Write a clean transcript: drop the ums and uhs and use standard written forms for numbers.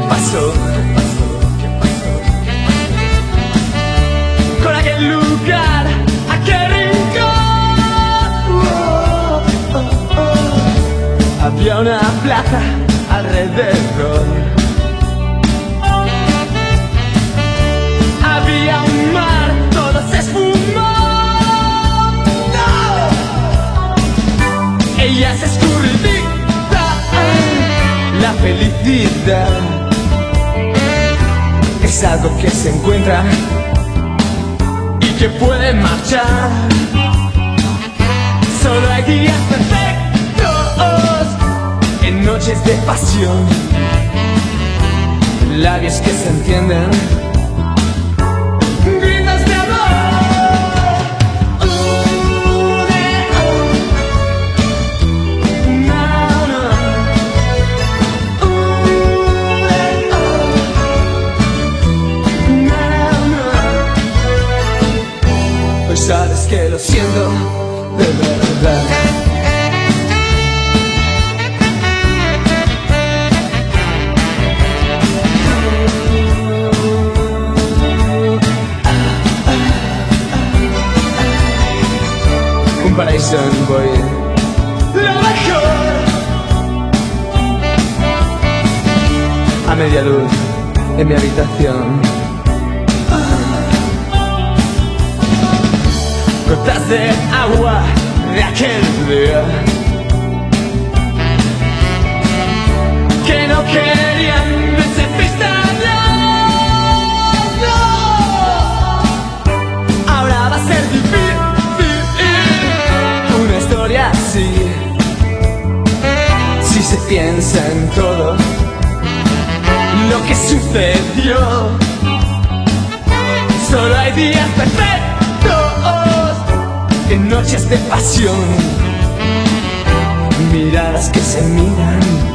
pasó? Con aquel lugar, aquel rincón. Había una plaza alrededor. Había un mar, todo se esfumó. ¡No! Ella es escurridiza. La felicidad es algo que se encuentra y que puede marchar. Solo hay días perfectos en noches de pasión, labios que se entienden, gritos de amor. Pues sabes que lo siento de verdad. Un paraíso en voy, lo mejor. A media luz en mi habitación. Gotas de agua de aquel día que no querían verse pistadas. No. Ahora va a ser difícil una historia así, si se piensa en todo lo que sucedió. Solo hay días perfectos en noches de pasión, miradas que se miran